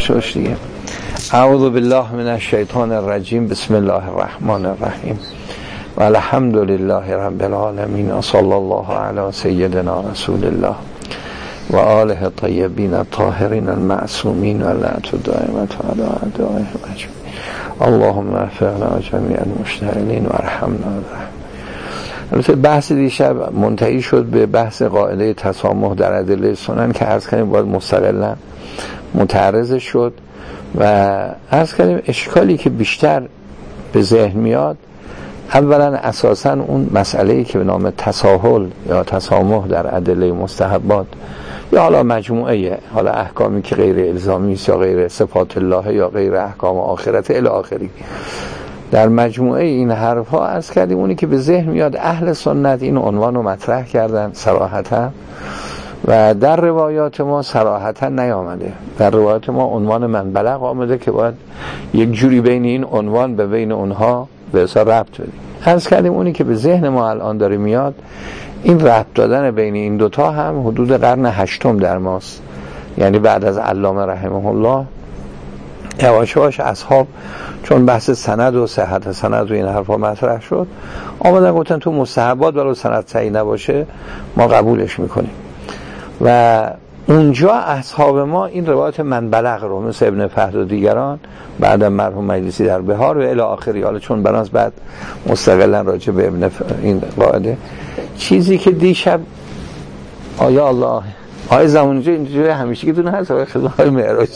شوش دیگه. اعوذ بالله من الشیطان الرجیم. بسم الله الرحمن الرحیم و الحمد لله رب العالمین و صلی الله علی سیدنا رسول الله و آله الطیبین الطاهرین المعصومین و لعنت الدائمة علی اعدائهم اجمعین. اللهم اغفر جمیع المشتغلین و ارحمنا برحمتک. البته بحث دیشب منتهی شد به بحث قاعده تسامح در ادله سنن که عرض کردیم باید مستقلا متعرض شد و عرض کردیم اشکالی که بیشتر به ذهن میاد اولا اساسا اون مسئله‌ای که به نام تساهل یا تسامح در ادله مستحبات یا حالا مجموعه حالا احکامی که غیر الزامی است یا غیر صفات الله یا غیر احکام آخرت الی آخری، در مجموعه این حرف‌ها عرض کردیم اونی که به ذهن میاد اهل سنت این عنوان رو مطرح کردن صراحتا و در روایات ما صراحتا نیامده. در روایات ما عنوان من بلغ آمده که باید یک جوری بین این عنوان به بین اونها به اصلا ربط بدیم. عرض کردیم اونی که به ذهن ما الان داره میاد این ربط دادن بین این دوتا هم حدود قرن هشتم در ماست، یعنی بعد از علامه رحمه الله یواشواش اصحاب چون بحث سند و صحت سند و این حرفا مطرح شد آمدن گفتن تو مستحبات ولو سند صحیح نباشه ما قبولش میکنیم و اونجا اصحاب ما این روایت من بلغ رو مثل ابن فهد و دیگران بعدم مرحوم مجلسی در بهار و الی آخری، حالا چون بناس بعد مستقلا راجع به این قاعده چیزی که دیشب آیا الله آیا زمانجا اینجوری همیشه که دونه هست آیا خدای معراج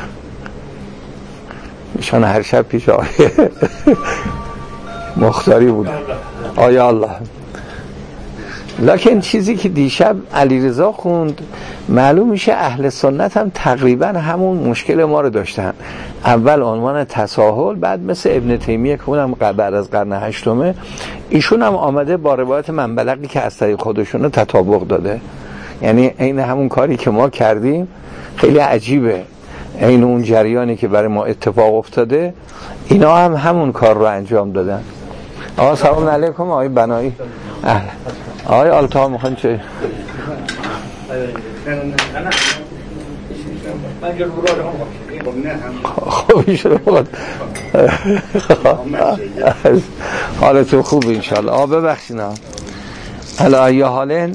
ایشان هر شب پیش آیه مختاری بود آیا الله. لکن چیزی که دیشب علیرضا خوند معلوم میشه اهل سنت هم تقریبا همون مشکل ما رو داشتن. اول عنوان تساهل، بعد مثل ابن تیمیه که اونم بعد از قرن هشتمه ایشون هم آمده با روایت من بلغی که از طریق خودشون تطابق داده، یعنی عین همون کاری که ما کردیم. خیلی عجیبه عین اون جریانی که برای ما اتفاق افتاده اینا هم همون کار رو انجام دادن. آقا سلام علیکم. آقای بنایی آقای آلتا میخوان چه؟ خوبی شده بود حالتون خوب انشالله. ببخشینا علایه حالین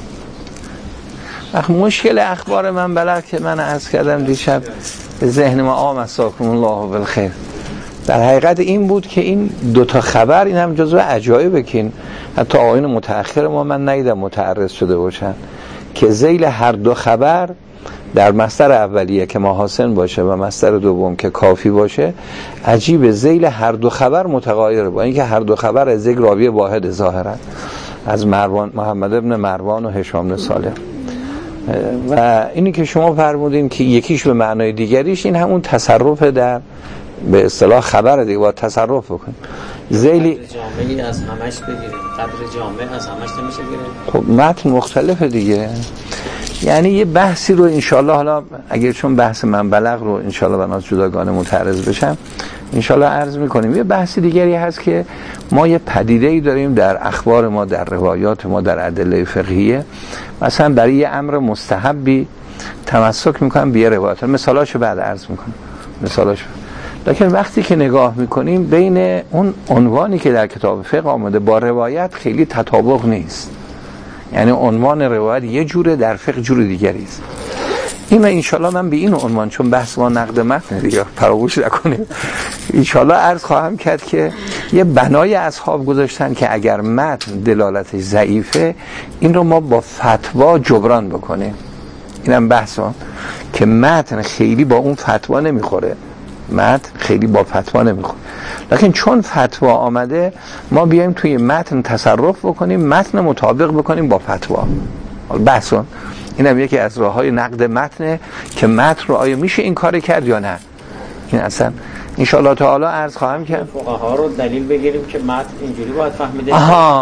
مشکل اخبار من بلغ که من عرض کردم دیشب به ذهن ما آمساکم الله بالخیر در حقیقت این بود که این دوتا خبر این هم جزو عجایبه که این حتی آیین متأخر ما من ندیدم متعرض شده باشن که ذیل هر دو خبر در مصدر اولیه که محاسن باشه و مصدر دوم که کافی باشه عجیبه ذیل هر دو خبر متغایره، با اینکه هر دو خبر از یک راوی واحد ظاهرا از محمد ابن مروان و هشام بن سالم و اینی که شما فرمودین که یکیش به معنای دیگریش این همون تصرف در به اصطلاح خبر دیگه با تصرف بکنیم. ذیلی جامعی از همش بگیریم، قدر جامع از همش نمیشه گیریم. خب متن مختلفه دیگه، یعنی یه بحثی رو انشالله حالا اگر چون بحث من بلغ رو انشالله بناس جداگانه متعرض بشم انشالله عرض میکنیم. یه بحث دیگری هست که ما یه پدیده‌ای داریم در اخبار ما در روایات ما در ادله فقهیه، مثلا برای یه امر مستحبی تمسک میکنم به روایات، مثالاشو بعد عرض میکنم مثالاشو. لکن وقتی که نگاه میکنیم بین اون عنوانی که در کتاب فقه آمده با روایت خیلی تطابق نیست، یعنی عنوان روایت یه جوره در فقه جور دیگری است. این انشالله من به این عنوان چون بحث ما نقد متن دیگه فراموش نکنیم انشالله عرض خواهم کرد که یه بنای اصحاب گذاشتن که اگر متن دلالتش ضعیفه این رو ما با فتوا جبران بکنیم. اینم بحث ما که متن خیلی با اون فتوا نمیخوره، متن خیلی با فتوا نمیخوره، لکن چون فتوا آمده ما بیایم توی متن تصرف بکنیم، متن مطابق بکنیم با فتوا. بحثون اینم یکی از راههای نقد متنه که متن رو آیا میشه این کار کرد یا نه. این اصلا انشاءالله تعالی عرض خواهم کرد فقها رو دلیل بگیریم که متن اینجوری باید فهمیده.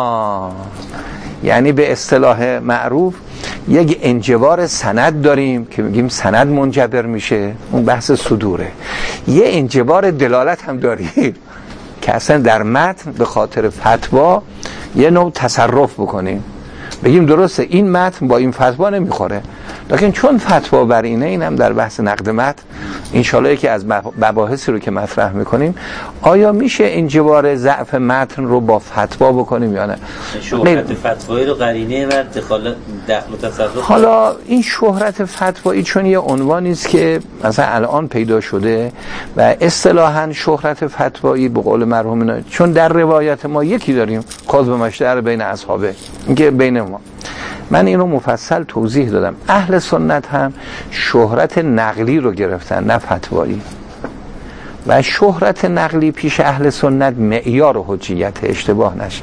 یعنی به اصطلاح معروف یک انجبار سند داریم که میگیم سند منجبر میشه، اون بحث صدوره. یه انجبار دلالت هم داریم که اصلا در متن به خاطر فتوا یه نوع تصرف بکنیم، بگیم درسته این متن با این فتوا نمیخوره، لکن چون فتوا بر اینه، اینم در بحث نقد متن انشالله یکی از مباحثی رو که مطرح میکنیم آیا میشه انجبار ضعف متن رو با فتوا بکنیم یا نه. شهرت فتوایی رو قرینه و دخل و تصرف. حالا این شهرت فتوایی چون یه عنوانی است که مثلا الان پیدا شده و اصطلاحاً شهرت فتوایی به قول مرحوم چون در روایت ما یکی داریم کاظم مشتر بین اصحابه اینکه بین ما، من اینو مفصل توضیح دادم. اهل سنت هم شهرت نقلی رو گرفتن نه فتوایی، و شهرت نقلی پیش اهل سنت معیار و حجیت، اشتباه نشه.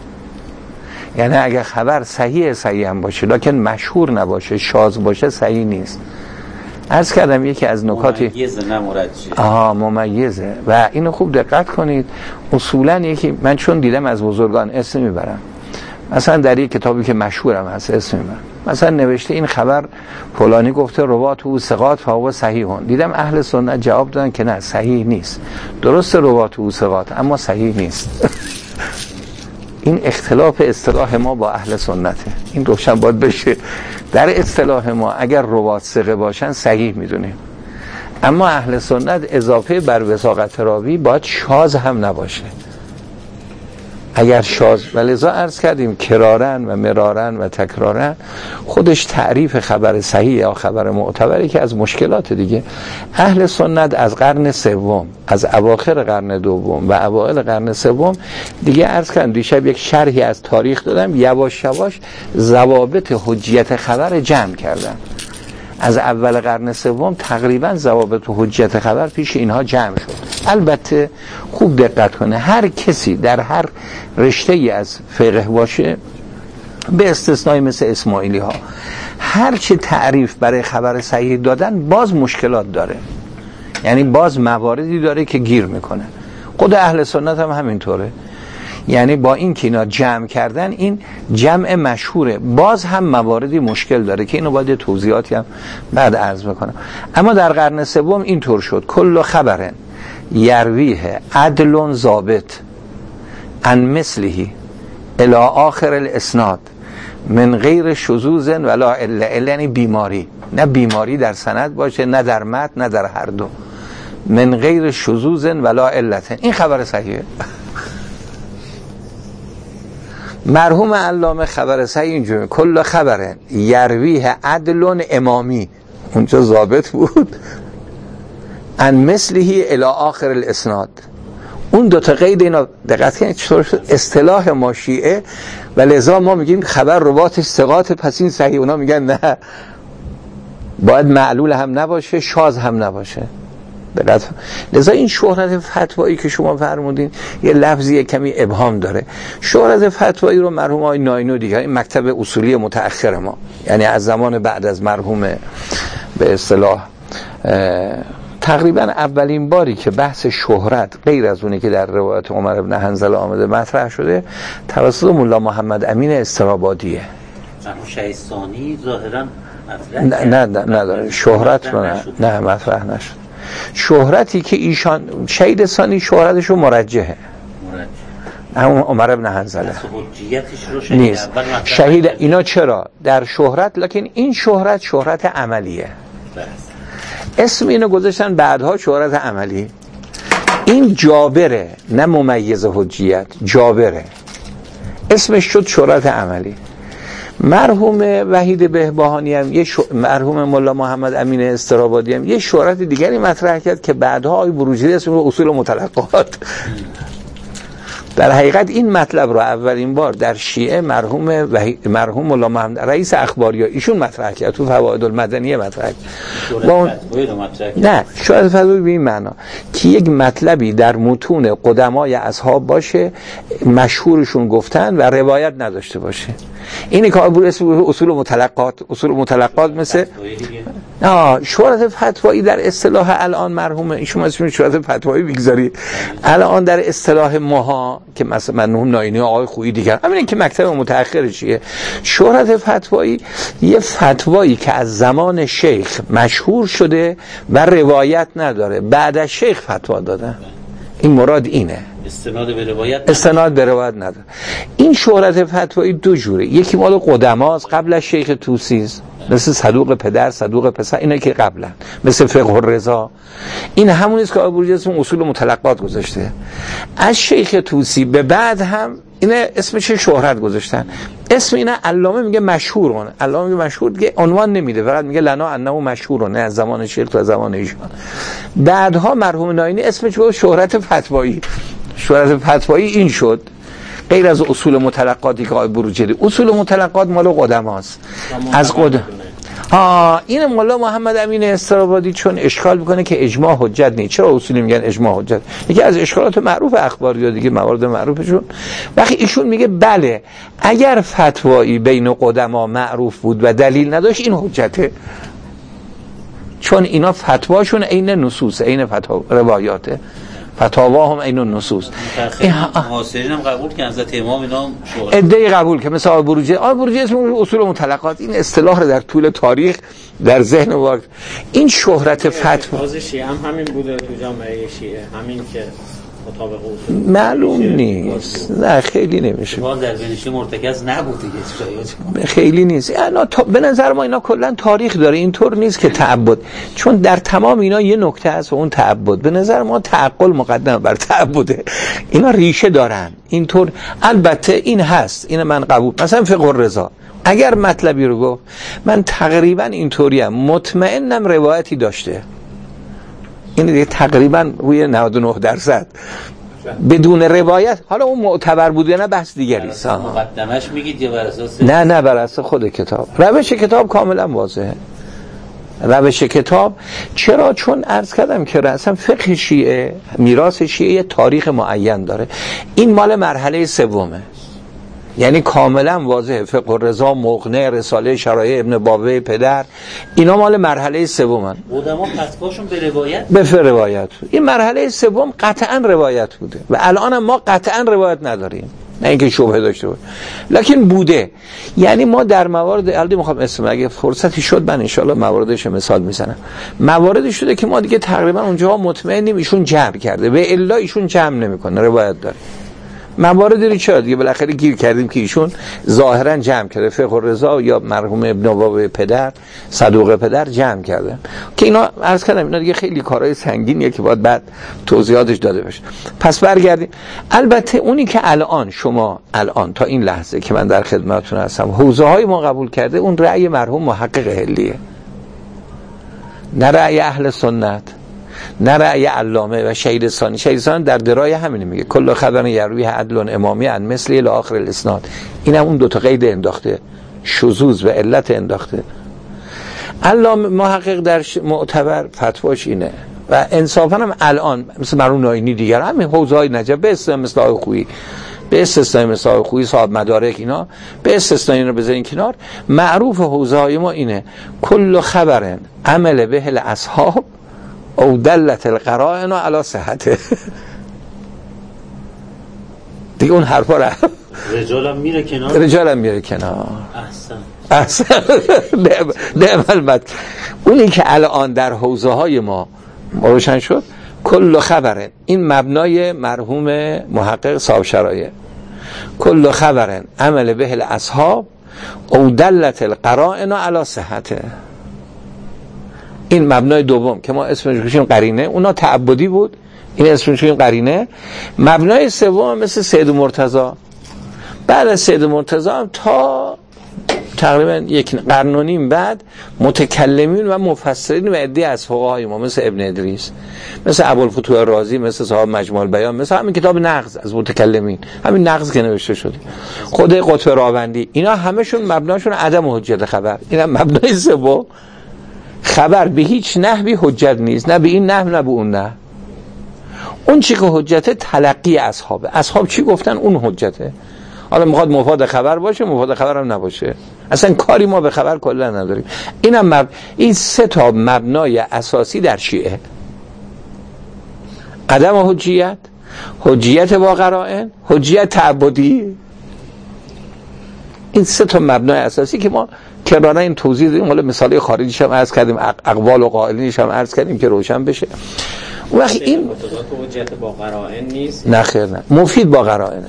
یعنی اگه خبر صحیح هم باشه لکن مشهور نباشه، شاذ باشه، صحیح نیست. عرض کردم یکی از نکاتی ممیزه نه مرجح. ممیزه و اینو خوب دقت کنید. اصولا یکی من چون دیدم از بزرگان اسم میبرم، مثلا در یک کتابی که مشهورم هست اسم میبرم، مثلا نوشته این خبر فلانی گفته روات او ثقات فهو صحیحون، دیدم اهل سنت جواب دادن که نه صحیح نیست، درست روات او ثقات اما صحیح نیست. این اختلاف اصطلاح ما با اهل سنته، این روشن باید بشه. در اصطلاح ما اگر روات ثقه باشن صحیح میدونیم، اما اهل سنت اضافه بر وثاقت راوی باید شاذ هم نباشه. اگر شاذ، ولذا عرض کردیم کرارن و مرارن و تکرارن خودش تعریف خبر صحیح یا خبر معتبری که از مشکلات دیگه. اهل سنت از قرن سوم، از اواخر قرن دوم و اوایل قرن سوم دیگه عرض کردم، دیشب یک شرحی از تاریخ دادم، یواش یواش ضوابط حجیت خبر جمع کردن. از اول قرن سوم تقریبا ضوابط و حجیت خبر پیش اینها جمع شد. البته خوب دقت کنه، هر کسی در هر رشته ای از فقه باشه به استثنای مثل اسماعیلی ها هر چه تعریف برای خبر صحیح دادن باز مشکلات داره، یعنی باز مواردی داره که گیر میکنه. خود اهل سنت هم همینطوره، یعنی با این که اینا جمع کردن این جمع مشهوره، باز هم مواردی مشکل داره که اینو باید توضیحاتی هم بعد عرض بکنم. اما در قرن سوم اینطور شد کل خبرن یرویه عدل ضابط عن مثله الی آخر الاسناد من غیر شذوذ ولا عله، یعنی بیماری، نه بیماری در سند باشه نه در متن نه در هر دو، من غیر شذوذ ولا علت، این خبر صحیحه. مرحوم علامه خبر صحیح اینجوری کل خبره یرویه عدل امامی، اونجا ضابط بود، ان مثله الی آخر الاسناد. اون دو تا قید اینا دقت کنید چطور شد اصطلاح ما شیعه، و لذا ما میگیم خبر رواتش ثقات پس این صحیح، اونا میگن نه باید معلول هم نباشه شاذ هم نباشه. لذا این شهرت فتوایی که شما فرمودین یه لفظی کمی ابهام داره. شهرت فتوایی رو مرحوم آقای ناینو دیگه، این مکتب اصولی متأخر ما، یعنی از زمان بعد از مرحوم به اصطلاح تقریبا اولین باری که بحث شهرت غیر از اونی که در روایت عمر ابن حنظله آمده مطرح شده توسط مولا محمد امین استرابادیه. شهیدستانی ظاهرا نه شهرت رو نه مطرح نشد. شهرتی که ایشان شهید ثانی شهرتشو مرجحه، همون عمر ابن حنظله نیست شهید اینا. چرا در شهرت، لکن این شهرت عملیه. اسم اینو گذاشتن بعدها شهرت عملی. این جابره نه ممیز حجیت، جابره اسمش شد شهرت عملی. مرحوم وحید بهبهانی هم مرحوم مولا محمد امین استرابادی هم یه شهرت دیگری مطرح کرد که بعدها آقای بروجردی اسم رو اصول متلقات. در حقیقت این مطلب رو اولین بار در شیعه مرحوم مولا محمد رئیس اخباریا ایشون مطرح کرد، تو فوائد المدنیه مطرح کرد. نه شاید فتوایی به این معنا که یک مطلبی در متون قدمای اصحاب باشه مشهورشون گفتن و روایت نداشته باشه. اینی که اسم اصول متلقات مثل شهرت فتوایی در اصطلاح الان مرحوم ایشون اسمش شهرت فتوایی بگذاری، الان در اصطلاح ماها که مثلا مرحوم ناینی آقای خویی دیگر همین که مکتب متأخر چیه، شهرت فتوایی یه فتوایی که از زمان شیخ مشهور شده و روایت نداره، بعد از شیخ فتوا دادن. این مراد اینه. استناد به روایت نداره. این شهرت فتوایی دو جوره، یکی مال قدماست قبل از شیخ طوسی، مثل صدوق پدر، صدوق پسر، اینا که قبلن، مثل فقه الرضا. این همون است که آقای بروجردی اسم اصول متلقات گذاشته. از شیخ طوسی به بعد هم اینا اسمش شهرت گذاشتن. اسم اینا علامه میگه مشهورونه، علامه میگه مشهور، دیگه عنوان نمیده، فقط میگه لنا انه مشهورونه، از زمان شیخ تا زمان ایشان. بعدها مرحوم ناینی اسمش بود شهرت فتوایی. شهرت فتوایی این شد، غیر از اصول متلقاتی که آقای بروجردی، اصول متلقات مال قدماست. از قدم این مولا محمد امین استرابادی چون اشکال میکنه که اجماع حجت نیست. چرا اصولی میگن اجماع حجت؟ یکی از اشکالات معروف اخباری ها دیگه، موارد معروفشون. وقتی ایشون میگه بله اگر فتوایی بین قدما معروف بود و دلیل نداشت این حجته، چون اینا فتواشون عین نصوص، عین روایاته، فتاوا هم عین النصوص. معاصرین هم قبول که حضرت امام اینا ادعی قبول که مثلا آقای بروجردی اسم اصول متلقات، این اصطلاح رو در طول تاریخ در ذهن واقع این شهرت فتوا شیعه هم همین بوده تو جامعه شیعه، همین که مطابق اصول معلوم نیست. نه خیلی نمیشه، باز در بینشی مرتکز نبوده دیگه، خیلی نیست. اینا به نظر ما اینا کلا تاریخ داره، اینطور نیست که تعبد، چون در تمام اینا یه نکته هست و اون تعبد. به نظر ما تعقل مقدم بر تعبده، اینا ریشه دارن اینطور. البته این هست، این من قبول، مثلا فقه الرضا اگر مطلبی رو گفت من تقریبا اینطوریم، مطمئنم روایتی داشته، این دیگه تقریبا روی 99%. بدون روایت، حالا اون معتبر بود یا نه بحث دیگری است. مقدمش میگید یا بر اساس؟ نه بر اساس خود کتاب. روش کتاب کاملا واضحه. روش کتاب چرا؟ چون عرض کردم که اصلا فقه شیعه، میراث شیعه تاریخ معین داره. این مال مرحله سومه، یعنی کاملا واضحه. فقه الرضا، مقنع، رساله شرایع ابن بابوی پدر، اینا مال مرحله سومن. قدما فتواشون به روایت، به روایت. این مرحله سوم قطعا روایت بوده و الان هم ما قطعا روایت نداریم، نه اینکه شبهه داشته باشه، لکن بوده. یعنی ما در موارد البته میخوام اسم، اگه فرصتی شد من ان شاء الله مواردش مثال میزنم. مواردی شده که ما دیگه تقریبا اونجا مطمئنیم ایشون جمع کرده، به الا ایشون جمع نمیکنه، روایت داره. مواردی رو چرا دیگه بالاخره گیر کردیم که ایشون ظاهرا جمع کرده، فقه الرضا یا مرحوم ابن بابوی پدر، صدوق پدر جمع کرده، که اینا عرض کردم اینا دیگه خیلی کارهای سنگینیه که باید بعد توضیحاتش داده بشه. پس برگردیم. البته اونی که الان شما تا این لحظه که من در خدمتتون هستم حوزه های ما قبول کرده، اون رأی مرحوم محقق حلیه، نه رأی اهل سنت، نه رأی علامه و شهیدستانی. شهیدستانی در درای همینه، میگه کل خبر یروی عدل امامی عن مثلی الی آخر الاسناد. اینم اون دو تا قید انداخته، شذوذ و علت انداخته. علامه محقق در معتبر فتواش اینه و انصافا هم الان مثل مرحوم ناینی دیگر همین حوزه‌های نجف، به استثنای مثل آقای خویی، به استثنای مثل آقای خویی صاحب مدارک، اینا به استثنای اینو بذارین کنار، معروف حوزه‌های ما اینه کل خبر عمل به الاصحاب او دلت القرائن علی صحته. دیگه اون حرفا رو رجالم میره کنار. احسن. نعم البته. اونی که الان در حوزه های ما روشن شد، کل خبر، این مبنای مرحوم محقق صاحب شرایع، کل خبر عمل به الاصحاب او دلت القرائن علی صحته. این مبنای دوم که ما اسمش می‌گذاریم قرینه، اونا تعبدی بود، این اسمش می‌گذاریم قرینه. مبنای سوم مثل سید مرتضی، بعد از سید مرتضی هم تا تقریبا یک قرن و نیم بعد متکلمین و مفسرین و عده از فقهای ما مثل ابن ادریس، مثل ابوالفتوح رازی، مثل صاحب مجموع البیان، مثل همین کتاب نقض از متکلمین، همین نقض که نوشته شده، خود قطب راوندی، اینا همشون مبناشون عدم حجت خبر. اینا مبنای سوم، خبر به هیچ نحوی حجت نیست، نه به این نحو نه به اون نحو. اون چی که حجته تلقی اصحاب چی گفتن اون حجته. حالا میخواد مفاد خبر باشه، مفاد خبر هم نباشه، اصلا کاری ما به خبر کلا نداریم. این سه تا مبنای اساسی در شیعه: عدم حجیت، حجیت با قرائن، حجیت تعبدی. این سه تا مبنای اساسی که ما کرارا این توضیح دادیم، حالا مثال خارجیش هم عرض کردیم، اقوال و قائلینش هم عرض کردیم که روشن بشه. اون وقت این حجت با قرائن نیست. نه خیر، نه مفید با قرائنه.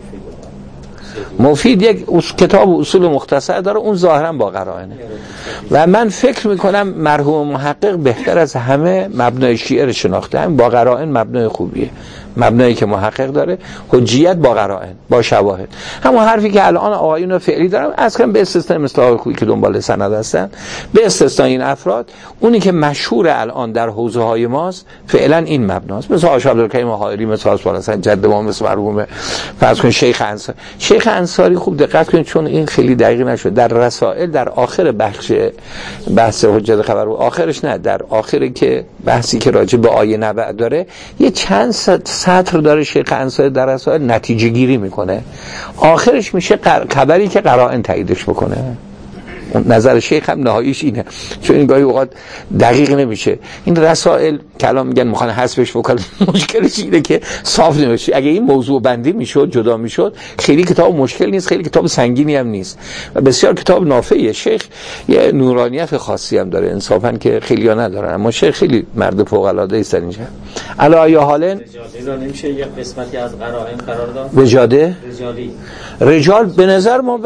مفید یک کتاب اصول مختصر داره، اون ظاهرا با قرائنه و من فکر میکنم مرحوم محقق بهتر از همه مبنای شیعه رو شناخته. هم با قرائن مبنای خوبیه، مبنایی که محقق داره حجیت با قرائن با شواهد. همون حرفی که الان آقایون فعلی دارن اصلا به استثناء مثل آقای خویی که دنبال سند هستن، به استثناء این افراد، اونی که مشهور الان در حوزه های ماست فعلا این مبناست، مثل آقای عبدالکریم حائری، مثل مثلا جد ما، مثل مرحوم فرض کن شیخ انصاری. شیخ انصاری خوب دقت کنید چون این خیلی دقیق نشد در رسائل، در آخر بحث حجت خبر و آخرش نه، در آخری که بحثی که راجع به آیه نبأ داره، یه چند سطر داره شیخ انصاری در رسائل نتیجه گیری میکنه، آخرش میشه خبری که قرائن تاییدش بکنه. نظر شیخ هم نهاییش اینه، چون این گاهی اوقات دقیق نمیشه. این رسائل کلام میگن میخوان حذفش بکنن، مشکلش اینه که صاف نمیشه. اگه این موضوع بندی میشد، جدا میشد، خیلی کتاب مشکل نیست، خیلی کتاب سنگینی هم نیست و بسیار کتاب نافعیه. شیخ یه نورانیت خاصی هم داره انصافا که خیلی‌ها ندارن، اما شیخ خیلی مرد فوق العاده است اینجا. علی حال رجالی رو نمیشه یک قسمتی از قرائن قرار داد. وجاده رجال به نظر ما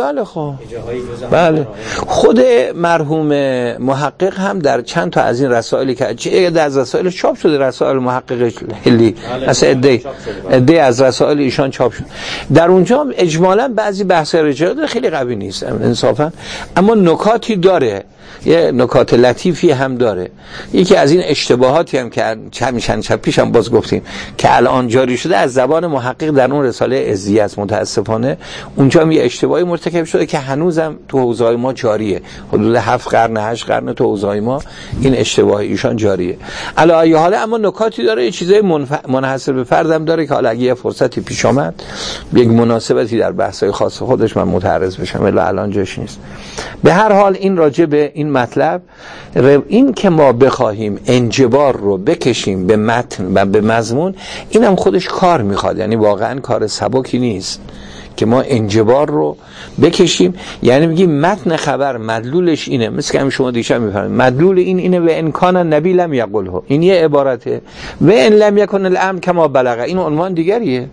بله خود مرحوم محقق هم در چند تا از این رسائلی که از رسائل چاپ شده، رسائل محقق هلی از عده از رسائل ایشان چاپ شد، در اونجا اجمالا بعضی بحث رجال خیلی قوی نیست انصافا، اما نکاتی داره، یه نکات لطیفی هم داره. یکی از این اشتباهاتی هم که چند شب پیش هم باز گفتیم که الان جاری شده از زبان محقق در اون رساله عزیه است، متاسفانه اونجا هم یه اشتباهی مرتکب شده که هنوزم تو حوزه‌های ما جاریه، حدود 7 قرن 8 قرن تو حوزه‌های ما این اشتباه ایشان جاریه. علی ای حال اما نکاتی داره، یه چیزای منحصر به فرد هم داره که حالا اگه یه فرصتی پیش اومد یک مناسبتی در بحث‌های خاص خودش من متعرض بشم، الا الان جاش نیست. به هر حال این راجع به این مطلب، این که ما بخواهیم انجبار رو بکشیم به متن و به مضمون، اینم خودش کار میخواد، یعنی واقعا کار سبکی نیست که ما انجبار رو بکشیم. یعنی میگیم متن خبر مدلولش اینه، مثل که شما دیشب میفهمید مدلول این اینه و ان کان النبی لم یقله، این یه عبارته، و ان لم یکن الامر کما بلغ، این عنوان دیگریه.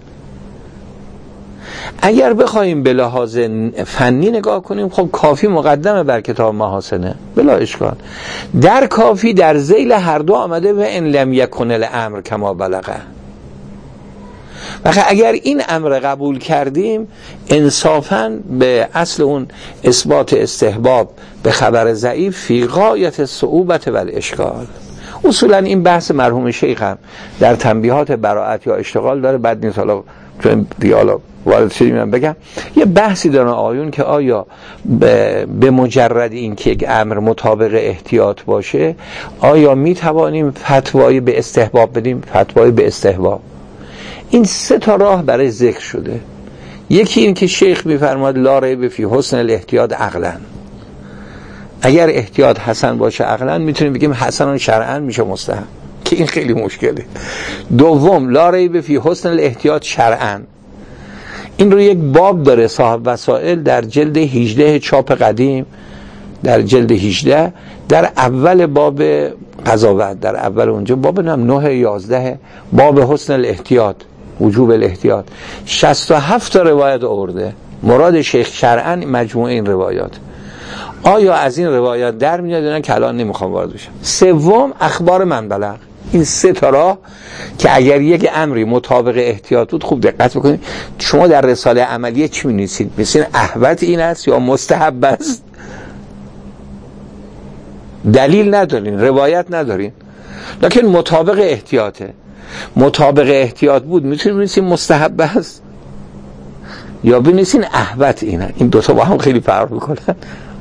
اگر بخوایم به لحاظ فنی نگاه کنیم، خب کافی مقدمه بر کتاب محاسنه بلا اشکال، در کافی در ذیل هر دو آمده و ان لم یکن الامر کما بلغ. و اگر این امر قبول کردیم، انصافاً به اصل اون اثبات استحباب به خبر ضعیف فی غایت الصعوبة و الاشکال. اصولاً این بحث مرحوم شیخ هم در تنبیهات براءت یا اشتغال داره، بد نیست حالا چون دیالا وارد شدیم من بگم یه بحثی دارن آیون که آیا به مجرد این که یک امر مطابق احتیاط باشه آیا می توانیم فتوایی به استحباب بدیم؟ فتوایی به استحباب، این 3 تا راه برای ذکر شده. یکی این که شیخ می‌فرماد لا ریب فی حسن الاحتیاط عقلا، اگر احتیاط حسن باشه عقلا میتونیم بگیم حسن شرعا میشه مستحب، که این خیلی مشکله. دوم لا ریب فی حسن الاحتیاط شرعا، این رو یک باب داره صاحب وسائل در جلد 18 چاپ قدیم، در جلد 18 در اول باب قضاوت، در اول اونجا باب 9 11 باب حسن الاحتیاط، وجوب الاحتیاط، 67 تا روایت آورده. مراد شیخ شرعاً مجموعه این روایات. آیا از این روایات در میاد یا نه که الان نمیخوام وارد بشم. سوم اخبار من بلغ. این 3 تا راه که اگر یک امری مطابق احتیاط بود، خوب دقت بکنید شما در رساله عملیه چی می‌نویسید؟ می‌نویسید احوط این است یا مستحب است؟ دلیل ندارین، روایت ندارین، لکن مطابق احتیاطه. مطابق احتیاط بود میتونید بنویسین مستحب است یا بنویسین احوط اینه. این 2 تا با هم خیلی فرق میکنن.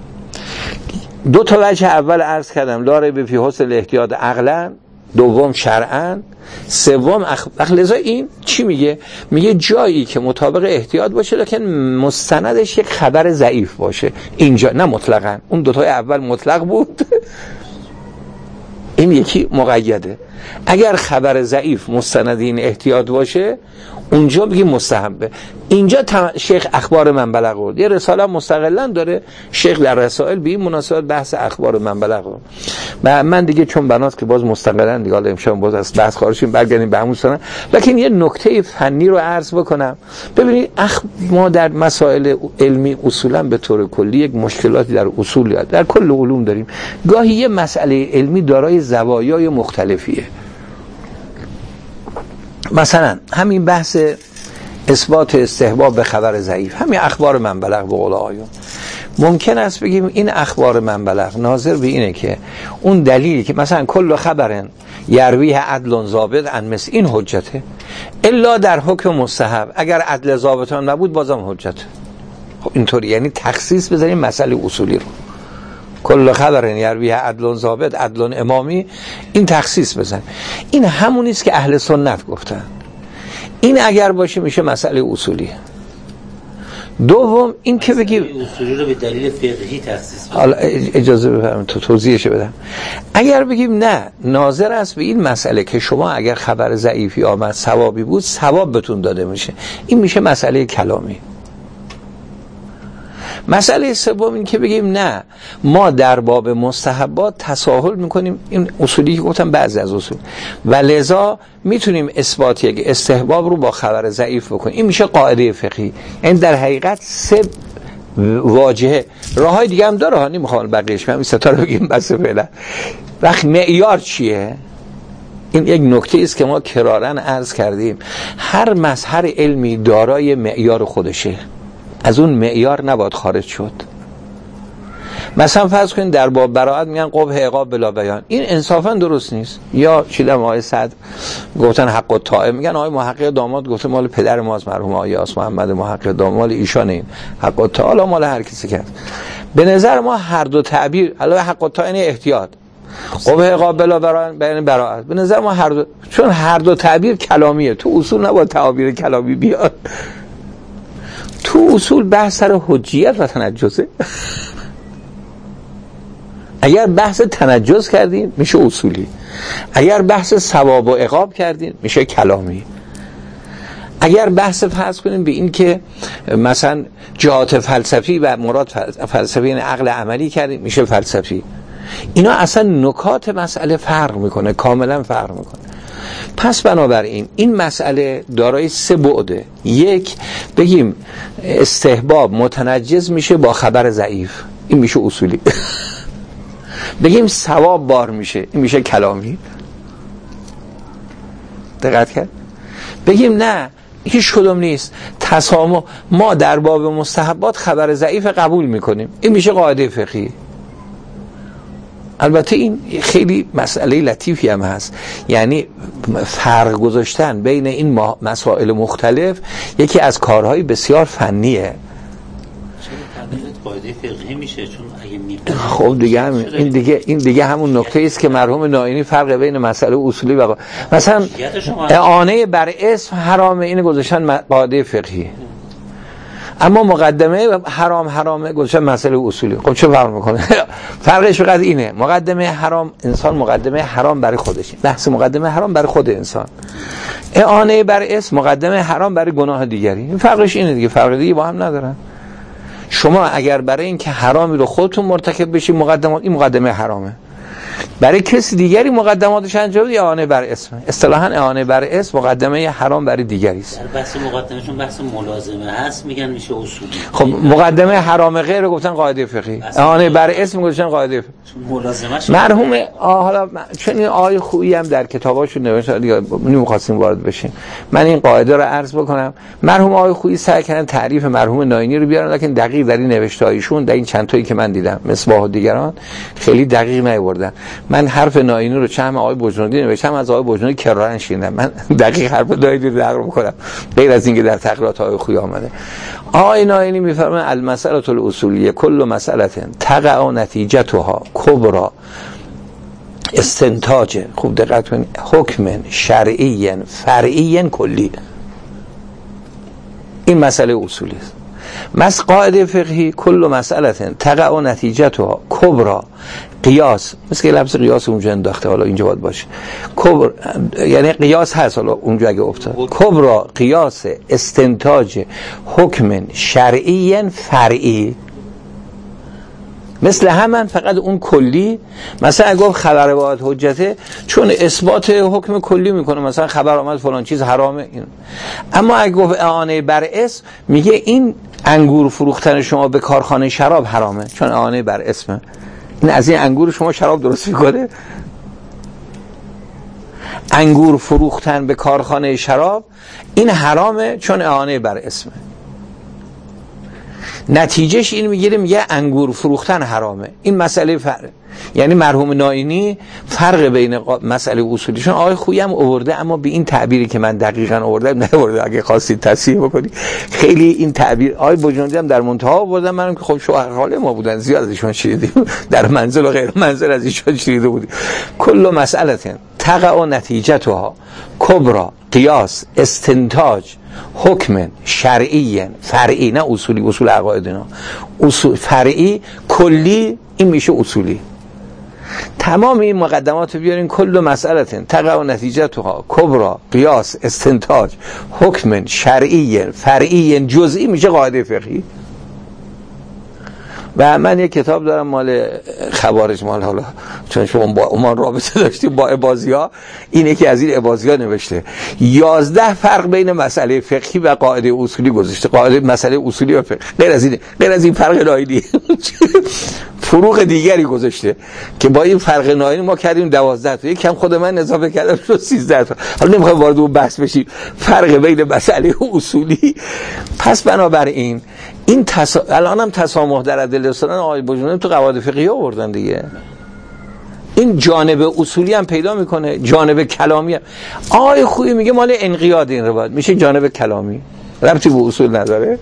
2 تا وجه اول عرض کردم لا ریب فی حسن الاحتیاط عقلا، دوم شرعا، سوم لذا این چی میگه؟ میگه جایی که مطابق احتیاط باشه لکن مستندش یک خبر ضعیف باشه. اینجا نه مطلقاً، اون 2 تای اول مطلق بود این یکی مقیده. اگر خبر ضعیف مستند این احتیاط باشه اونجا بگیم مستحبه. اینجا شیخ اخبار من بلغ یه رساله مستقلا داره شیخ در رسائل به این مناسبت بحث اخبار من بلغ و من دیگه چون بنات که باز مستقلا دیگه حالا امشب باز از بحث خارجیم برگردیم به همون سنه، لکن یه نکته فنی رو عرض بکنم. ببینید ما در مسائل علمی اصولا به طور کلی یک مشکلاتی در اصول در کل علوم داریم. گاهی یه مسئله علمی دارای زوایای مختلفیه. مثلا همین بحث اثبات استحباب به خبر ضعیف، همین اخبار من بلغ به قول آیون، ممکن است بگیم این اخبار من بلغ ناظر به اینه که اون دلیلی که مثلا کل خبرن یرویه عدل ضابط عن مثل این حجته، الا در حکم مستحب اگر عدل ضابطان نبود بازم حجته. خب اینطوری یعنی تخصیص بذاریم مسئله اصولی رو، کل خبرن یرویه عدل ضابط عدل امامی، این تخصیص بزن. این همونی است که اهل سنت گفتن. این اگر باشه میشه مسئله اصولی. دوم این که بگیم اصولی رو به دلیل فقهی تخصیص بدیم. حالا اجازه بفرمایید تو توضیحش بدم. اگر بگیم نه ناظر است به این مسئله که شما اگر خبر ضعیفی آمد ثوابی بود ثواب بهتون داده میشه، این میشه مسئله کلامی. مسئله سوم این که بگیم نه ما در باب مستحبات تساهل میکنیم، این اصولی که گفتم بعضی از اصول، و لذا میتونیم اثبات یک استحباب رو با خبر ضعیف بکنیم. این میشه قاعده فقهی. این در حقیقت سه واجهه، راههای دیگه هم داره ها، نمیخوام بقیه‌اش من ستا رو بگیم بس فعلا. وقت معیار چیه؟ این یک نکته است که ما کرارن عرض کردیم. هر مظهر علمی دارای معیار خودشه، از اون معیار نباید خارج شد. مثلا فرض کنید در باب براءت میگن قبح عقاب بلا بیان، این انصافا درست نیست. یا چیدم آقای صدر گفتن حق الطائع، میگن آقای محقق داماد گفته مال پدر ماست مرحوم آقای یاس محمد محقق داماد، مال ایشانه، این حق الطائع مال هر کسی کرد. به نظر ما هر دو تعبیر، حالا حق الطائع یعنی احتیاط، قبح عقاب بلا بیان براءت، به نظر ما هر دو، چون هر دو تعبیر کلامیه، تو اصول نباید تعابیر کلامی بیاد. تو اصول بحث سر حجیت و تنجزه. اگر بحث تنجز کردین میشه اصولی، اگر بحث ثواب و عقاب کردین میشه کلامی، اگر بحث فرض کنیم به این که مثلا جهات فلسفی و مراد فلسفی یعنی عقل عملی کردین میشه فلسفی. اینا اصلا نکات مسئله فرق میکنه، کاملا فرق میکنه. پس بنابراین این مسئله دارای سه بعده. یک بگیم استحباب متنجز میشه با خبر ضعیف، این میشه اصولی. بگیم ثواب بار میشه، این میشه کلامی. دقت کرد؟ بگیم نه هیچ کدوم نیست، تسامح، ما در باب مستحبات خبر ضعیف قبول میکنیم، این میشه قاعده فقهی. البته این خیلی مسئله لطیفی هم هست، یعنی فرق گذاشتن بین این مسائل مختلف یکی از کارهای بسیار فنیه. قاعده فقهی میشه چون اگه خب دیگه هم این دیگه همون نکته است که مرحوم نائینی فرق بین مسئله اصولی و مثلا اعانه بر اسم حرامه، این گذاشتن قاعده فقهی، اما مقدمه حرامه گذاشتن مسئله اصولی. خب چه فرق میکنه؟ فرقش فقط اینه، مقدمه حرام، انسان مقدمه حرام برای خودش، بحث مقدمه حرام برای خود انسان، اعانه بر اسم مقدمه حرام برای گناه دیگری. این فرقش اینه دیگه، فرق دیگه با هم ندارن. شما اگر برای اینکه حرامی رو خودتون مرتکب بشید مقدمات، این مقدمه حرامه، برای کسی دیگری مقدماتش انجام بدید اعانه بر اسم. اصطلاحاً اعانه بر اسم مقدمه حرام برای دیگری است. در بحث مقدمهشون بحث ملازمه هست میگن میشه اصولی. خب مقدمه حرام غیر گفتن قاعده فقهی، اعانه بر اسم گفتن قاعده ملازمهش. مرحوم حالا چون این آیه خویی هم در کتاباشون نوشته دیگه نمی‌خواستیم وارد بشیم، من این قاعده رو عرض بکنم. مرحوم آیه خویی سعی کردن تعریف مرحوم نائینی رو بیارن، لکن دقیق در این نوشته‌هایشون در این چند تایی که من دیدم مصباح و دیگران خیلی دقیق نیاوردن. من حرف نائینی رو چند آقای بجنودی نوشتم، از آقای بجنودی کرارن شیندم، من دقیق حرف نائینی رو نقل می‌کنم غیر از اینکه در تقریرات آقای خویی آمده. آقای نائینی می‌فرمایند المسألة الاصولیه کل مسئله تقع نتیجتها کبرا استنتاج، خوب دقت کنید، حکم شرعی فرعی کلی. این مسئله اصولی است. قاعده فقهی کل مسئله تقع نتیجتها کبرا قیاس، مثل که لفظ قیاس اونجا انداخته، حالا اینجا باید باشه کبر، یعنی قیاس هست حالا اونجا اگه افتاد، کبرا قیاس استنتاج حکم شرعی فرعی، مثل همن فقط اون کلی. مثلا اگه خبر روایت حجته چون اثبات حکم کلی میکنه، مثلا خبر آمد فلان چیز حرامه این. اما اگه گفت اعانه بر اسم، میگه این انگور فروختن شما به کارخانه شراب حرامه چون اعانه بر اسمه. این از این انگور شما شراب درست میکنه؟ انگور فروختن به کارخانه شراب این حرامه چون اعانه بر اسمه. نتیجهش این میگیره، میگه انگور فروختن حرامه. این مسئله فرق، یعنی مرحوم نائینی فرق بین مسئله اصولیشون آقای خویی هم آورده، اما به این تعبیری که من دقیقاً آوردم نآورده. اگه خواستید تصحیح بکنید خیلی این تعبیر آقای بجنوردی هم در منتها آوردن، منم که خب شوهر خاله ما بودن زیاد از ایشون شنیدیم، در منزل و غیر منزل از ایشون شنیده بودیم. کل مسئله تقع نتیجتها کبرا قیاس استنتاج حکم شرعی فرعی، نه اصولی، اصول عقاید اینا اصول فرعی، کلی این میشه اصولی. تمام این مقدمات رو بیارین، کل مسئله تقع نتیجتها کبرا قیاس استنتاج حکم شرعی فرعی جزئی میشه قاعده فقهی. و من یک کتاب دارم مال خوارج، مال حالا چون شما با عمان رابطه داشتیم با اباضی‌ها، این یکی از این اباضی‌ها نوشته 11 فرق بین مسئله فقهی و قاعده اصولی گذاشته، قاعده مسئله اصولی و فقهی، غیر از این فرق نائینی فروق دیگری گذاشته که با این فرق نائینی ما کردیم 12 تا، یکم خود من اضافه کردم شد 13 تا. حالا نمیخوایم وارد اون بحث بشیم فرق بین مسئله اصولی. پس بنابراین این الان هم تسامح در ادله رسالن آقای بجنوردی تو قواعد فقهی آوردن دیگه. این جانب اصولی هم پیدا میکنه، جانب کلامی هم. آقای خویی میگه مال انقیاد این روایت میشه جانب کلامی، ربطی به اصول نداره.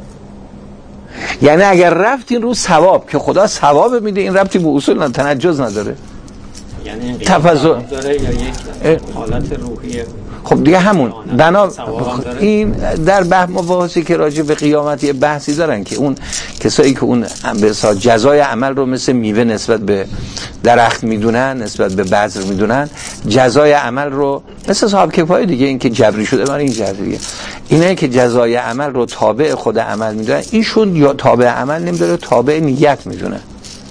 یعنی اگر رفتین رو ثواب که خدا ثواب میده، این ربطی به اصول نداره، تنجز نداره، یعنی تفضل داره یا یک حالت روحیه. خب دیگه همون بنا این در مباحثی که راجع به قیامت یه بحثی دارن که اون کسایی که اون به جزای عمل رو مثل میوه نسبت به درخت میدونن، نسبت به بذر میدونن، جزای عمل رو مثل صاحب کفایه دیگه، این که جبری شده من این جبریه، اینه که جزای عمل رو تابع خود عمل میدونن، ایشون یا تابع عمل نمیدونه، تابع نیت میدونه.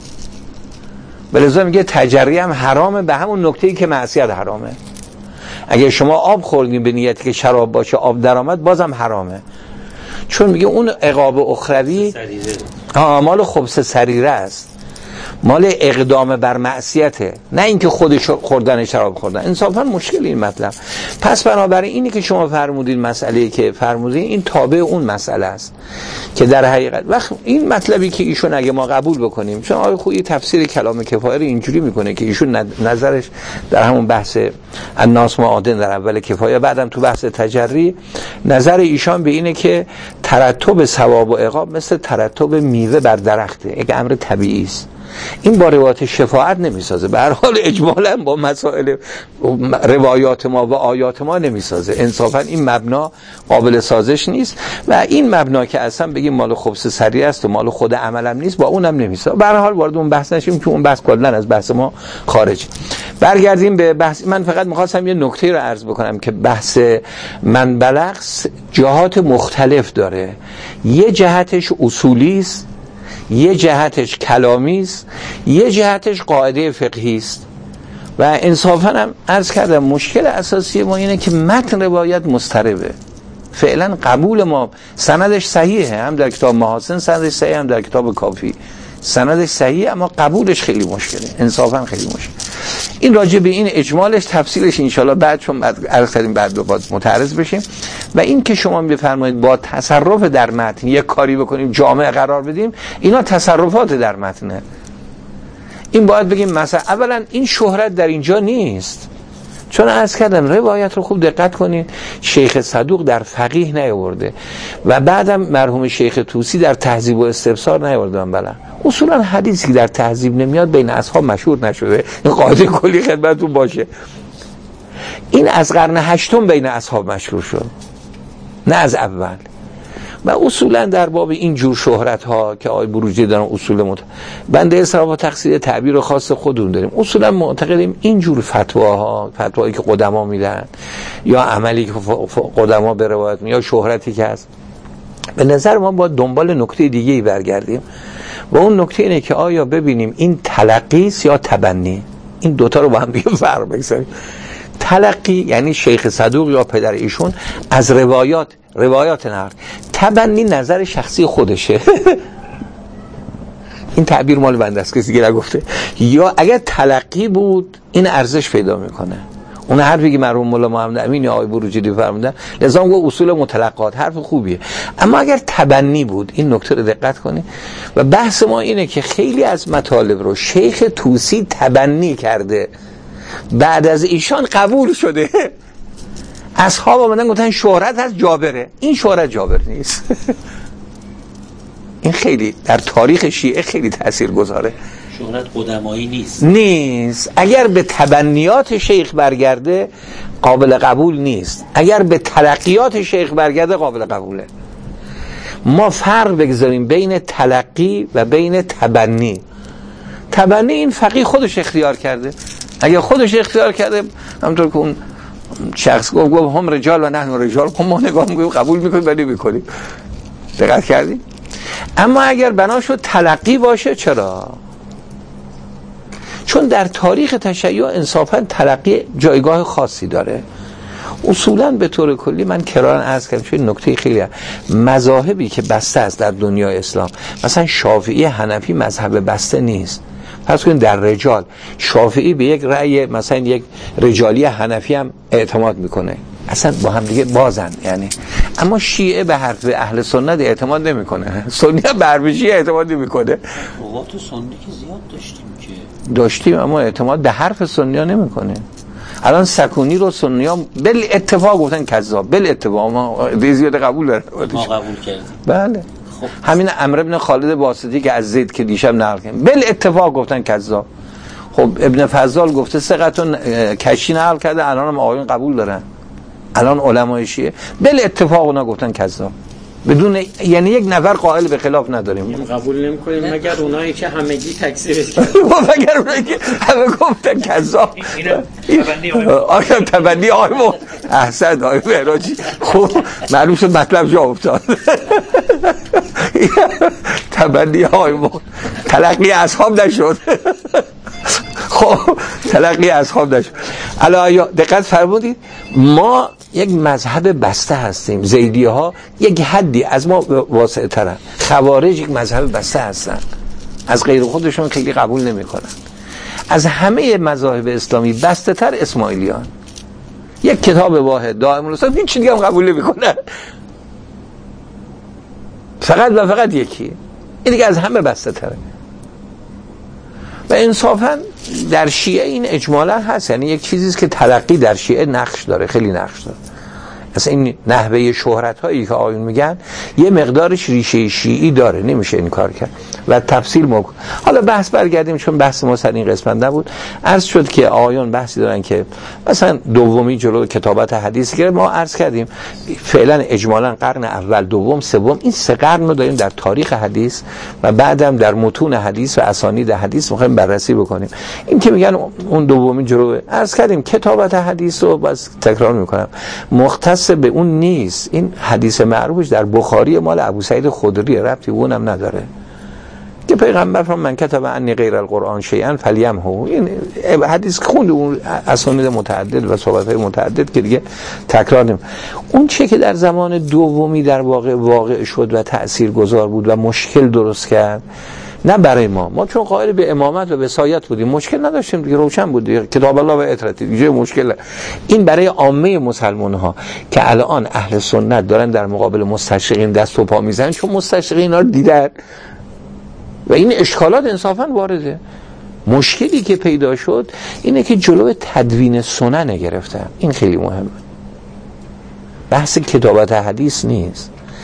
بلذا میگه تجری هم حرامه به همون نکته‌ای که معصیت حرامه. اگه شما آب خوردین به نیتی که شراب باشه آب درآمد بازم حرامه، چون میگه اون عقاب اخروی مال خبث سریره است، مال اقدام بر معصیته، نه اینکه خودش خوردن شراب خوردن. انصافا مشکل این مطلب. پس بنابراین اینی که شما فرمودین مسئله که فرمودین این تابع اون مسئله است که در حقیقت وقت این مطلبی که ایشون اگه ما قبول بکنیم، چون آقای خویی تفسیر کلام کفایه رو اینجوری میکنه که ایشون نظرش در همون بحث الناس معادن در اول کفایه، بعدم تو بحث تجری نظر ایشان به اینه که ترتب ثواب و عقاب مثل ترتب میوه بر درخته، یک امر طبیعی است. این با روایات شفاعت نمیسازه، به هر حال اجمالا با مسائل روایات ما و آیات ما نمیسازه. انصافا این مبنا قابل سازش نیست و این مبنا که اصلا بگیم مال خبث سریع است و مال خود عملم نیست، با اونم نمیسازه. به هر حال وارد اون بحث نشیم که اون بحث کلا از بحث ما خارج. برگردیم به بحث. من فقط می‌خواستم یه نکته رو عرض بکنم که بحث من بلغ جهات مختلف داره، یه جهتش اصولی است، یه جهتش کلامی است، یه جهتش قاعده فقهی است. و انصافا هم عرض کردم مشکل اساسی ما اینه که متن روایت مضطربه. فعلا قبول ما سندش صحیحه، هم در کتاب محاسن سندش صحیحه، هم در کتاب کافی سندش صحیحه، اما قبولش خیلی مشکله، انصافا خیلی مشکل. این راجع به این اجمالش تفصیلش انشالله بعد چون عرض کردیم بعد باید متعرض بشیم. و این که شما بفرمایید با تصرف در متن یک کاری بکنیم جامع قرار بدیم، اینا تصرفات در متنه. این باید بگیم مثلا اولا این شهرت در اینجا نیست، چون عرض کردم روایت رو خوب دقت کنین، شیخ صدوق در فقیه نیاورده و بعدم مرحوم شیخ طوسی در تهذیب و استبصار نیاورده. بله اصولا حدیثی در تهذیب نمیاد بین اصحاب مشهور نشده، این قاعده کلی خدمتتون باشه. این از قرن هشتم بین اصحاب مشهور شد، نه از اول. و اصولا در باب این جور شهرت ها که آقای بروجردی دارن اصول بنده اصلا تقصیر تعبیر خاص خودمون داریم، اصولا معتقدیم این جور فتواها، فتوایی که قدما میدن یا عملی که قدما به روایت یا شهرتی که هست، به نظر ما باید دنبال نکته دیگه ای برگردیم و اون نکته اینه که آیا ببینیم این تلقی است یا تبنی. این دوتا رو با هم دیگه فرق بگذاریم. تلقی یعنی شیخ صدوق یا پدر ایشون از روایات نقل، تبنی نظر شخصی خودشه. این تعبیر مال بنده است، کسی دیگه نگفته. یا اگر تلقی بود این ارزش پیدا میکنه. اون حرفی که مرحوم مولا محمد امین یا آقای بروجردی فرمودن، لذا گفت اصول متلقات، حرف خوبیه. اما اگر تبنی بود، این نکته رو دقت کنید و بحث ما اینه که خیلی از مطالب رو شیخ طوسی تبنی کرده، بعد از ایشان قبول شده. اصحاب آمدن گفتن شهرت از جابره، این شهرت جابر نیست. این خیلی در تاریخ شیعه خیلی تأثیر گذاره. شهرت قدمایی نیست. اگر به تبنیات شیخ برگرده قابل قبول نیست، اگر به تلقیات شیخ برگرده قابل قبوله. ما فرق بگذاریم بین تلقی و بین تبنی. تبنی این فقیه خودش اختیار کرده، اگر خودش اختیار کرده همونطور که اون شخص گفت هم رجال و نحن رجال، ما نگاه میکنیم قبول میکنیم ولی میکنیم. دقت کردیم؟ اما اگر بنا شد تلقی باشه، چرا؟ چون در تاریخ تشیع انصافا تلقی جایگاه خاصی داره. اصولا به طور کلی من کرارا عرض کردم چون نکته خیلی مذاهبی که بسته است در دنیای اسلام، مثلا شافعی حنفی مذهب بسته نیست. پس کنید در رجال شافعی به یک رأی مثلا یک رجالی حنفی هم اعتماد میکنه، اصلا با هم دیگه بازن یعنی. اما شیعه به حرف اهل سنت اعتماد نمیکنه، سنی هم به حرف شیعه اعتماد نمیکنه. اوقات سنی که زیاد داشتیم اما اعتماد به حرف سنی ها نمیکنه. الان سکونی رو سنی ها بل اتفاق گفتن کذاب، بل اتفاق ما زیاد قبول دارن، ما قبول کردیم. بله خب. همین عمرو بن خالد واسطی که از زید که دیشب نقل کردن بل اتفاق گفتن کذاب. خب ابن فضال گفته ثقتون کشی نقل کرده، الان هم آقایون قبول دارن، الان علمای شیعه بل اتفاق اونا گفتن کذاب، بدون یعنی یک نفر قائل به خلاف نداریم. قبول نمی‌کنیم مگر اونایی که همگی تکذیبش کردن. مگر اونایی که همه گفتن کذاب. آخه تبنی آقای احسن آقای مهراجی. خب معلوم شد مطلب جا افتاد. تبنی آقای تلقی اصحاب نشد. خب تلقی اصحاب نشد. الان دقت فرمودید ما یک مذهب بسته هستیم، زیدی ها یک حدی از ما واسع ترن، خوارج یک مذهب بسته هستن، از غیر خودشون خیلی قبول نمی کنن. از همه مذاهب اسلامی بسته تر اسماعیلیان، یک کتاب واحد دائم الاسلام، این چیزی هم قبول نمی کنن، فقط و فقط یکی، این دیگه از همه بسته تره. و انصافا در شیعه این اجمالا هست، یعنی یک چیزیست که تلقی در شیعه نقش داره، خیلی نقش داره. مثلا این نحوه شهرت هایی که آیون میگن یه مقدارش ریشه شیعی داره، نمیشه این کار کرد و تفصیل موکن. حالا بحث برگردیم چون بحث ما سر این قسمت نبود. عرض شد که آیون بحثی دارن که مثلا دومی جلو کتابت حدیث که ما عرض کردیم فعلا اجمالا قرن اول، دوم، سوم، این سه قرن رو داریم در تاریخ حدیث و بعدم در متون حدیث و اسانید حدیث میخوایم بررسی بکنیم. این که میگن اون دومی جلو، عرض کردیم کتابت حدیث رو باز تکرار میکنم مختص به اون نیست. این حدیث معروفش در بخاری مال ابو سعید خدری، ربطی اونم نداره که پیغمبر فرمود من کتب عنی غیر القرآن شیئا فلیمحو. این حدیث خوند اون اسانید متعدد و صحبت‌های متعدد که دیگه تکرار نیم. اون چه که در زمان دومی در واقع شد و تاثیرگذار بود و مشکل درست کرد، نه برای ما چون قائل به امامت و وصایت بودیم مشکل نداشتیم دیگه، روشن بود دیگه، کتاب الله و اطرتی دیگه مشکل. این برای عامه مسلمان ها که الان اهل سنت دارن در مقابل مستشرقین دست و پا میزنن چون مستشرقین اینا رو دیدن و این اشکالات انصافا وارده. مشکلی که پیدا شد اینه که جلو تدوین سنن گرفتن، این خیلی مهمه، بحث کتابت حدیث نیست.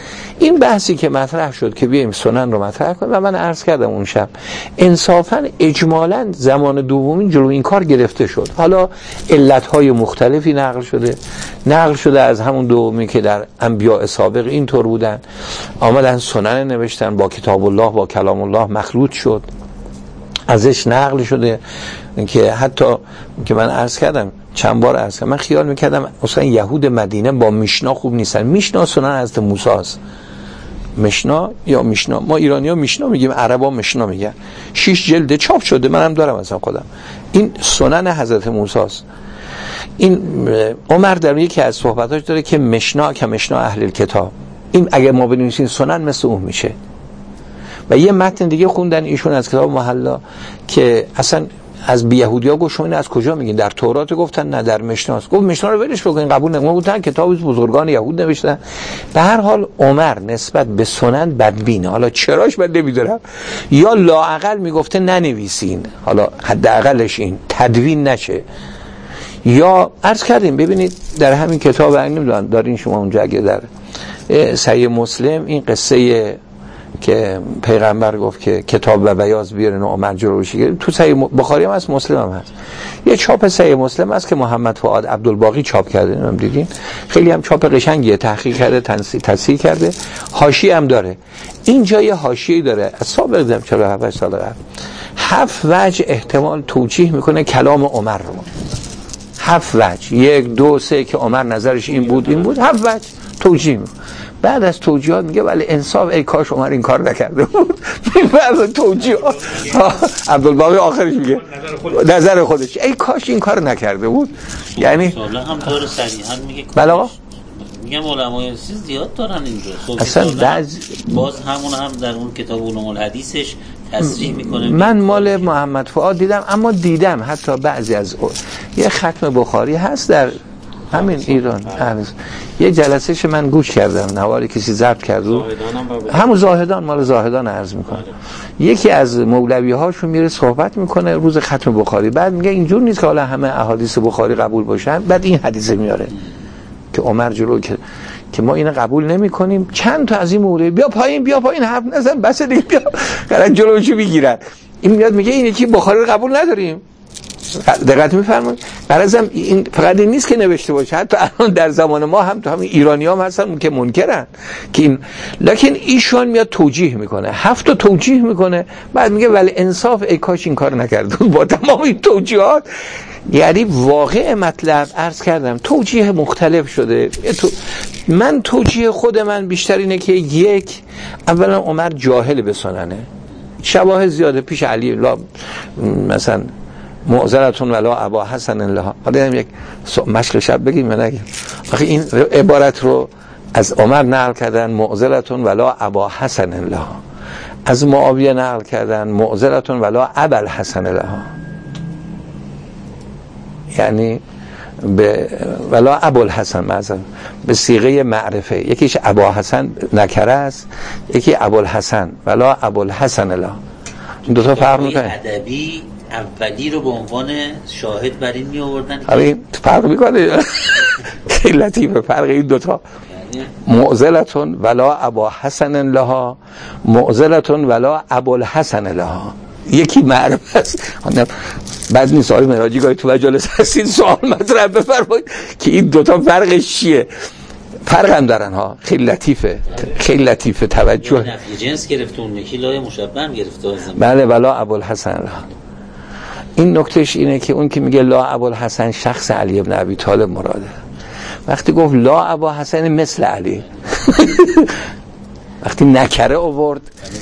این بحثی که مطرح شد که بیایم سنن رو مطرح کنیم و من عرض کردم اون شب انصافا اجمالا زمان دومی جلو این کار گرفته شد. حالا علتهای مختلفی نقل شده از همون دومی که در انبیاء سابق اینطور بودن، آمدن سنن نوشتن با کتاب الله با کلام الله مخلوط شد، ازش نقل شده که حتی که من عرض کردم چند بار عرض کردم، من خیال میکردم اصلا یهود مدینه با میشنا خوب نیستن. میشنا سنن حضرت موسی است. مشنا یا میشنا، ما ایرانی ها میشنا میگیم، عربا مشنا میگن. 6 جلد چاپ شده، منم دارم اصلا خودم. این سنن حضرت موسی است. این عمر در یکی از صحبتاش داره که مشنا که مشنا اهل کتاب، این اگه ما بنویسیم سنن مثل اون میشه. و یه متن دیگه خوندن ایشون از کتاب محلا که اصلا از بیهودی‌ها گفت شما این از کجا میگین؟ در تورات گفتن نه در مشناست. گفت مشنا رو ولش بکنین، قبول نکنین. گفتن کتابی بزرگان یهود نوشتن. به هر حال عمر نسبت به سنن بدبینه. حالا چراش من نمیدونم، یا لااقل میگفته ننویسین، حالا حداقلش این تدوین نشه. یا عرض کردیم ببینید در همین کتاب نمیدونم دارین شما اونجا اگه در صحیح مسلم این قصه که پیغمبر گفت که کتاب و بیاض بیارن و عمر جلوشی گرفت، تو صحیح بخاری هم هست، مسلم هم هست. یه چاپ صحیح مسلم هست که محمد فؤاد عبدالباقی چاپ کرده، هم دیدین، خیلی هم چاپ قشنگیه، تحقیق کرده، تصحیح کرده، حاشیه هم داره. اینجا یه حاشیه‌ای داره از سابق دیدم 47 سال قبل، 7 وجه احتمال توجیه میکنه کلام عمر رو. 7 وجه، 1 2 3 که عمر نظرش این بود، 7 وجه توجیه میکنه. بعد از توجیهات میگه ولی انصاف ای کاش عمر این کار نکرده بود. بعد از توجیهات عبدالباقی آخرش میگه نظر خودش ای کاش این کار نکرده بود. یعنی هم طور صریحا میگه بله آقا، میگم علمای زیاد دارن اینجا اصلا باز همون هم در اون کتاب علوم الحدیثش تصریح میکنه. من مال محمد فؤاد دیدم، اما دیدم حتی بعضی از یه ختم بخاری هست در همین ایران، یه جلسهش من گوش کردم، نواری کسی ضبط کرد، همون زاهدان، مال زاهدان عرض میکنه. یکی از مولوی هاشون میره صحبت میکنه روز ختم بخاری، بعد میگه اینجور نیست که حالا همه احادیث بخاری قبول باشن. بعد این حدیث میاره که عمر جلو که ما اینو قبول نمی کنیم، چند تا از این مولوی بیا پایین حرف نزن بس دیگه، بیا قرار جلوشو بگیرن. این میاد میگه این یکی بخاری رو قبول نداریم. دقت می‌فرمایید؟ غرضم این فقط این نیست که نوشته باشه، حتی الان در زمان ما هم تو همین ایرانی‌ها هم هستن که منکرن که این، لکن ایشون میاد توجیه میکنه، 7 تا توجیه میکنه، بعد میگه ولی انصاف ای کاش این کار نکرد. با تمام این توجیهات یعنی واقع مطلب عرض کردم توجیه مختلف شده. من توجیه خود من بیشتر اینه که یک، اولا عمر جاهل به سننه، شواهد زیاده پیش علی مثلا معذرتون ولا ابا حسن الله. حالا یک مشق شب بگیم یا نگیم؟ آخه این عبارت رو از عمر نقل کردن معذرتون ولا ابا حسن الله، از معاویه نقل کردن معذرتون ولا ابا الحسن الله، یعنی به ولا ابو الحسن معذرت به صیغه معرفه، یکیش ابا حسن نکره است، یکی ابو الحسن ولا ابو الحسن الله. این دو تا فرق میکنه. ادبی اولی رو به عنوان شاهد بر این می آوردن، آره فرق میکنه. خیلی لطیفه فرق این دوتا. معضلتون ولا ابا حسن لها، معضلتون ولا ابو الحسن لها. یکی معرفه است. بعد نیست آقای مراجی گاهی تو مجالس هستین سوال مطرح بفرمایید که این دوتا فرقش چیه. فرق هم دارن ها، خیلی لطیفه، خیلی لطیفه توجه. نفی جنس گرفته، اون یکی لای مشبه هم گرفته. بله ولا ابو الحسن لها. این نکتهش اینه که اون که میگه لا ابوالحسن شخص علی ابن ابی طالب مراده. وقتی گفت لا ابا حسن مثل علی وقتی نکره آورد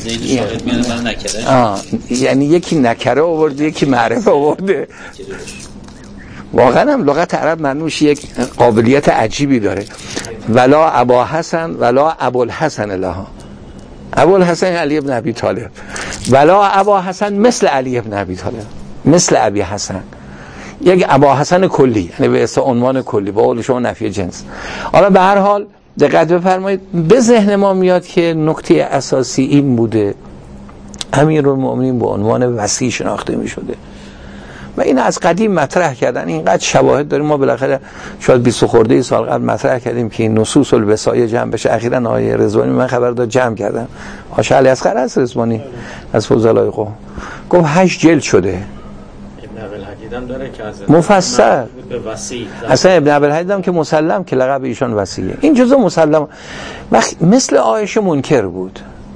یعنی یکی نکره آورد یکی معرفه آورده. واقعا هم لغت عرب منوش یک قابلیت عجیبی داره. ولا ابا حسن ولا ابوالحسن لها، ابوالحسن علی ابن ابی طالب، ولا ابا حسن مثل علی ابن ابی طالب، مثل ابی حسن، یک ابا حسن کلی، یعنی به اسم عنوان کلی، با قول شما نفی جنس. حالا به هر حال دقت بفرمایید، به ذهن ما میاد که نکته اساسی این بوده امیرالمؤمنین به عنوان وصی شناخته می شده و این از قدیم مطرح کردن. اینقدر شواهد داریم، ما بالاخره شاید 20 خورده سال قبل مطرح کردیم که این نصوص الوصایه جمع بشه. اخیراً آقای رضوانی من خبر داد جمع کردن، آقای علی اصغر از رضوانی از فضلای قوم گفت 8 جلد شده داره که از مفصل. اصلا ابن ابوالحدید هم که مسلم که لقب ایشان وصیه، این جزء مسلم. وقت مثل عایشه منکر بود،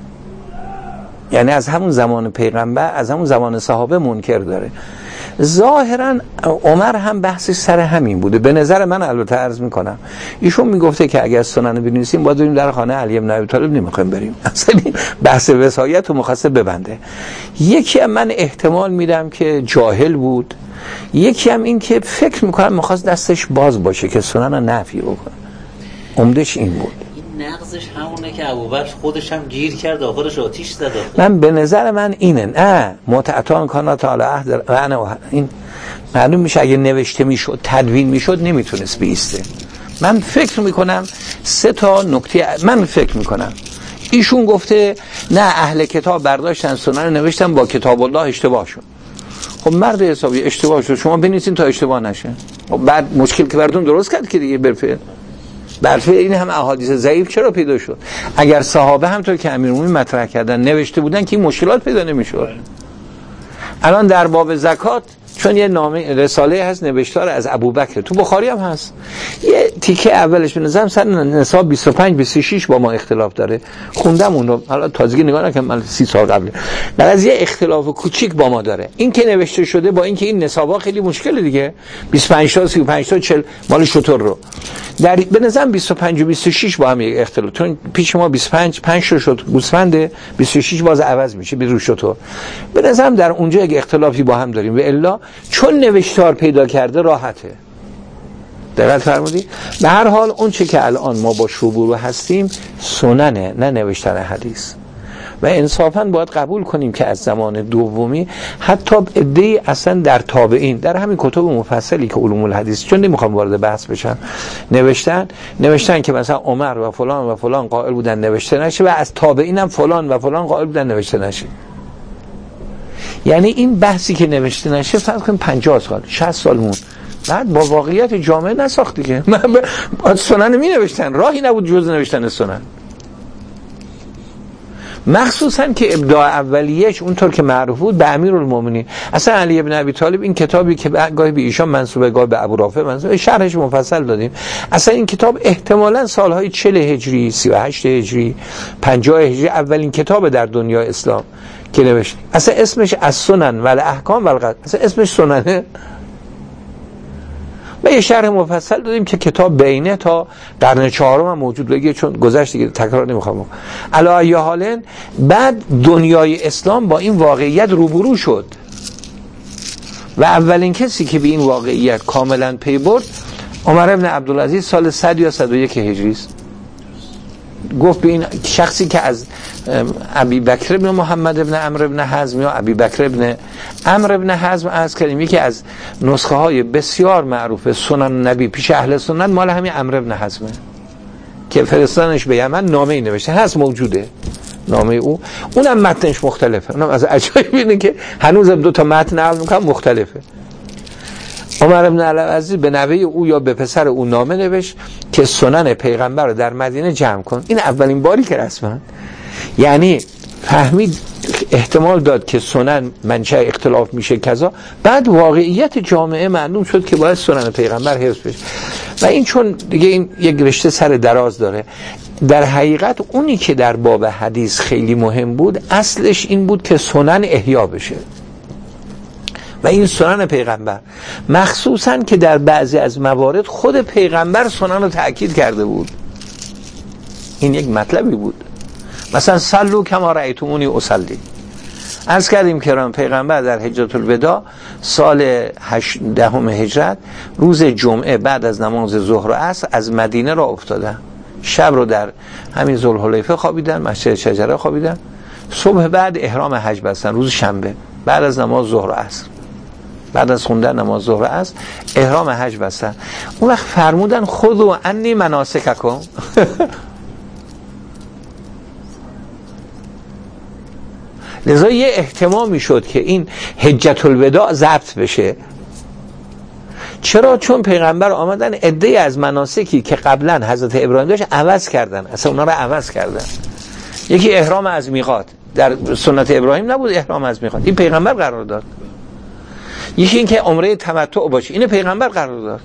یعنی از همون زمان پیغمبر، از همون زمان صحابه منکر داره. ظاهرا عمر هم بحثش سر همین بوده به نظر من. البته عرض میکنم ایشون میگفته که اگر سنن بنویسیم باید بریم در خانه علی بن ابی طالب، نمیخوایم بریم. اصلا بحث وصایت رو مخصص ببنده. یکی هم من احتمال میدم که جاهل بود، یکی هم این که فکر میکنم میخواست دستش باز باشه که سنن رو نفی بکنه. عمدش این بود. این نقضش همونه که ابوبکر خودش هم گیر کرد آخرش آتیش زد. من به نظر من اینه، نه متعتان کانات علی عهد رعن و این معلوم میشه اگه نوشته میشد تدوین میشد نمیتونست بیسته. من فکر میکنم 3 تا نکته من فکر میکنم ایشون گفته نه اهل کتاب برداشتن سنن نوشتن با کتاب الله اشتباه شد. خب مرد حسابی اشتباه شد، شما بنویسین تا اشتباه نشه. خب بعد مشکل که براتون درست کرد که دیگه برفعل این هم احادیث ضعیف چرا پیدا شد؟ اگر صحابه همونطور که امیرالمومنین مطرح کردن نوشته بودن که این مشکلات پیدا نمیشد. الان در باب زکات چون یه نامه رساله هست نوشتار از ابوبکر، تو بخاری هم هست، یه تیکه اولش به نظرم سر نصاب 25 26 با ما اختلاف داره، خوندم اون رو، حالا تازگی نگاه نکنم مال 30 سال قبله، در از یه اختلاف کوچیک با ما داره. این که نوشته شده با اینکه این نصابا خیلی مشکله دیگه، 25 تا 35 تا 40 مال شطور رو در به نظرم 25 و 26 با هم یک اختلاف، چون پیش ما 25 5 تا شد گوسفنده، 26 باز عوض میشه به رو شطور. به نظرم در اونجا یک اختلافی با هم داریم و الا چون نوشتار پیدا کرده راحته. دقت فرمودی؟ به هر حال اون چه که الان ما با روبرو هستیم سننه، نه نوشتن حدیث. و انصافاً باید قبول کنیم که از زمان دومی حتی عده‌ای اصلا در تابعین، در همین کتب مفصلی که علوم الحدیث، چون نمیخوام وارد بحث بشم، نوشتن که مثلا عمر و فلان قائل بودن نوشته نشه و از تابعین هم فلان و فلان قائل بودن نوشته نشه. یعنی این بحثی که نوشته نشه فرض کن 50 سال 60 سال مون بعد با واقعیت جامعه نساخت دیگه. سنن می نوشتن، راهی نبود جز نوشتن سنن، مخصوصا که ابداع اولیه‌اش اونطور که معروف بود به امیرالمومنین. اصلا علی بن ابی طالب این کتابی که گاهی به ایشان منسوبه گاهی به ابو رافع منسوبه، شرحش مفصل دادیم. اصلا این کتاب احتمالاً سالهای 40 هجری 38 هجری 50 هجری اولین کتاب در دنیای اسلام که نوشت. اصلا اسمش از سنن و الاحکام و القواعد، اصلا اسمش سننه. و یه شرح مفصل دادیم که کتاب بینه تا قرن 4 هم موجود بگه، چون گذشت دیگه تکرار نمیخوام. علی ای حال بعد دنیای اسلام با این واقعیت روبرو شد و اولین کسی که به این واقعیت کاملا پی برد عمر ابن عبدالعزیز سال 100 یا 101 هجری است. گفت به این شخصی که از ابی بکر ابن محمد ابن عمرو ابن حزم یا ابی بکر ابن عمرو ابن حزم از کلمه‌ای که از نسخه های بسیار معروف سنن نبی پیش اهل سنت مال همین عمرو ابن حزمه که فرستادنش به یمن، نامه ای نوشته هست موجوده نامه او، اونم متنش مختلفه. اونم از عجایب اینه که هنوزم 2 تا متن نقل می‌کنم مختلفه. عمر ابن عبدالعزیز به نوه او یا به پسر او نامه نوشت که سنن پیغمبر رو در مدینه جمع کن. این اولین باری که رسما یعنی فهمید، احتمال داد که سنن منشأ اختلاف میشه کذا. بعد واقعیت جامعه معلوم شد که باید سنن پیغمبر حفظ بشه و این چون دیگه این یک رشته سر دراز داره. در حقیقت اونی که در باب حدیث خیلی مهم بود اصلش این بود که سنن احیا بشه و این سنن پیغمبر، مخصوصاً که در بعضی از موارد خود پیغمبر سنن رو تأکید کرده بود. این یک مطلبی بود. مثلا صلوا کما رأیتمونی اصلی. عرض کردیم که پیغمبر در حجة الوداع سال 10 هجرت روز جمعه بعد از نماز ظهر و عصر از مدینه را افتادن. شب رو در همین ذوالحلیفه خوابیدن، مسجد شجره خوابیدن. صبح بعد احرام حج بستن، روز شنبه بعد از نماز ظهر و عصر، بعد از خوندن نماز ظهر و عصر احرام حج بستن. اون وقت فرمودن خذوا عنی مناسککم. لذا یه احتمامی شد که این حجت الوداع ضبط بشه. چرا؟ چون پیغمبر آمدن عده‌ای از مناسکی که قبلا حضرت ابراهیم داشت عوض کردن، اصلا اونا رو عوض کردن. یکی احرام از میقات، در سنت ابراهیم نبود احرام از میقات، این پیغمبر قرار داد. یکی این که عمره تمتع باشه، این پیغمبر قرار داد.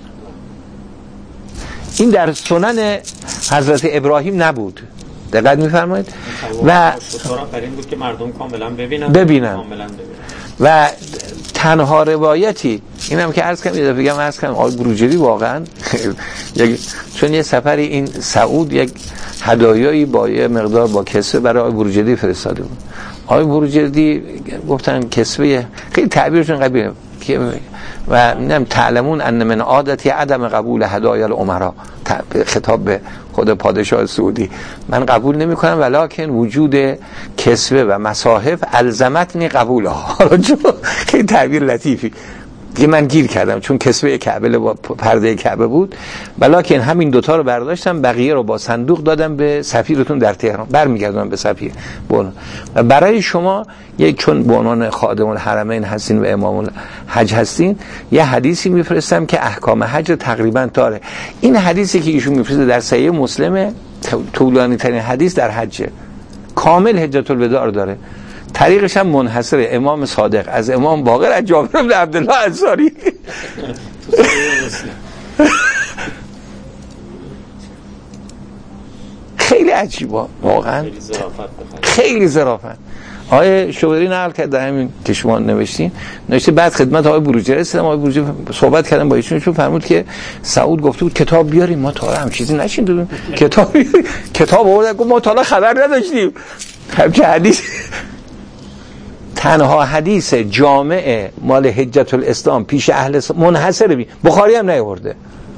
این در سنن حضرت ابراهیم نبود. دقت می‌فرمایید؟ و این بود که مردم کاملا ببینن. و تنها روایتی اینم که عرض کردم آقای بروجردی واقعا چون یه سفری این سعود یک هدایایی با یه مقدار با کسوه برای آقای بروجردی فرستاده بود. آقای بروجردی گفتن کسوه خیلی تعبیرشون قبیله که و نمیدونم تعلمون ان من عادتی عدم قبول هدایا الامرا، خطاب به خود پادشاه سعودی، من قبول نمی کنم ولکن وجود کسوه و مصاحف الزمتنی قبولها. خیلی تعبیر لطیفی که من گیر کردم، چون کسوه کعبه با پرده کعبه بود، ولکن همین دوتا رو برداشتم، بقیه رو با صندوق دادم به سفیرتون در تهران، برمیگردم به سفیر. و برای شما چون به عنوان خادم الحرمین هستین و امام الحج هستین، یه حدیثی میفرستم که احکام حج تقریبا داره. این حدیثی که ایشون میفرسته در صحیح مسلمه، طولانی ترین حدیث در حج، کامل حجت الوداع داره. طریقش هم منحصر امام صادق از امام باقر از جابر بن عبدالله انصاری. خیلی عجیبه واقعا، خیلی ظرافت. آقای شوبری نقل کرد در همین که شما نوشته بعد خدمت آقای بروجردی رسیدم. آقای بروجردی صحبت کردم با ایشون، فرمود که سعود گفته بود کتاب بیاریم، ما تا هم چیزی نشیندیم، کتاب آورد، گفت ما تا حالا خبر نداشتیم همچه حدیث. تنها حدیث جامع مال حجت الاسلام پیش اهل منحصر بخاری هم نیاورده.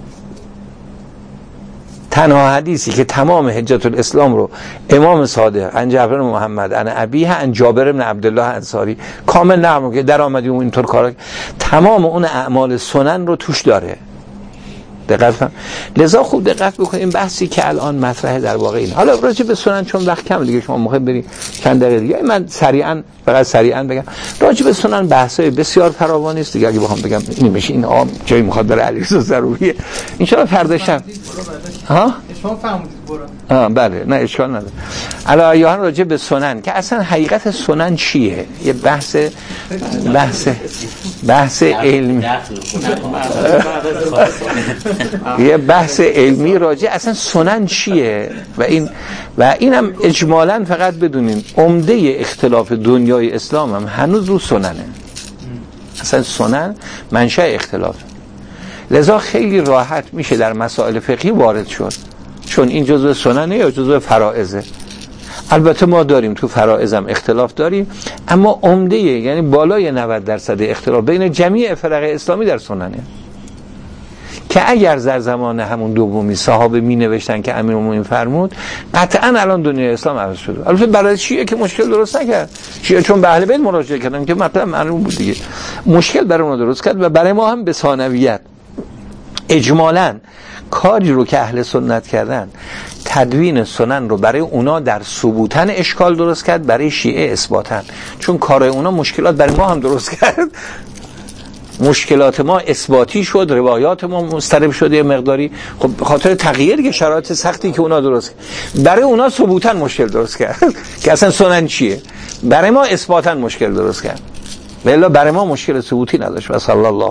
تنها حدیثی که تمام حجت الاسلام رو امام صادق عن جابر بن محمد عن ابیه عن جابر بن عبدالله انصاری کامل نقل که در آمدی و اینطور کارا، تمام اون اعمال سنن رو توش داره. دقت کن. لذا خوب دقت بکنیم بحثی که الان مطرحه در واقع این. حالا راجع به سنن چون وقت کم دیگه، شما موقع بریم چند دقیقه دیگه، من سریعا بگم راجع به سنن بحثای بسیار فراوانی است دیگه. اگه بخوام بگم این میشه این جایی میخواد برای علیرضا ضروریه ان شاء الله فردا شب. ها شما فهمیدید بله، نه اشکال نداره. علی یوهان راجع به سنن که اصلا حقیقت سنن چیه، یه بحث علمی، یه بحث علمی راجع اصلا سنن چیه و اینم اجمالاً فقط بدونین عمده اختلاف دنیای اسلام هم هنوز رو سننه. اصلا سنن منشأ اختلاف، لذا خیلی راحت میشه در مسائل فقهی وارد شد، چون این جزء سننه یا جزء فرائضه. البته ما داریم تو فرائض هم اختلاف داریم، اما عمده یعنی بالای 90% اختلاف بین جمیع فرق اسلامی در سننه، که اگر در زمان همون دومی صحابه می نوشتن که امیرالمومنین فرمود، قطعا الان دنیای اسلام عوض شده. البته برای شیعه که مشکل درست نکرد، شیعه چون به اهل بیت مراجعه کردن که مطلب معلوم بود دیگه، مشکل برای اونها درست کرد. و برای ما هم به ثانویت اجمالاً کاری رو که اهل سنت کردن، تدوین سنن رو برای اونا در ثبوتن اشکال درست کرد، برای شیعه اثباتن، چون کار اونا مشکلات برای ما هم درست کرد. مشکلات ما اثباتی شد، روایات ما مضطرب شده یه مقداری، خب به خاطر تغییر که شرایط سختی که اونا درست کرد، برای اونا ثبوتن مشکل درست کرد که اصلا سنن چیه، برای ما اثباتن مشکل درست کرد، ولی برای ما مشکل ثبوتی نداشت. و صلی الله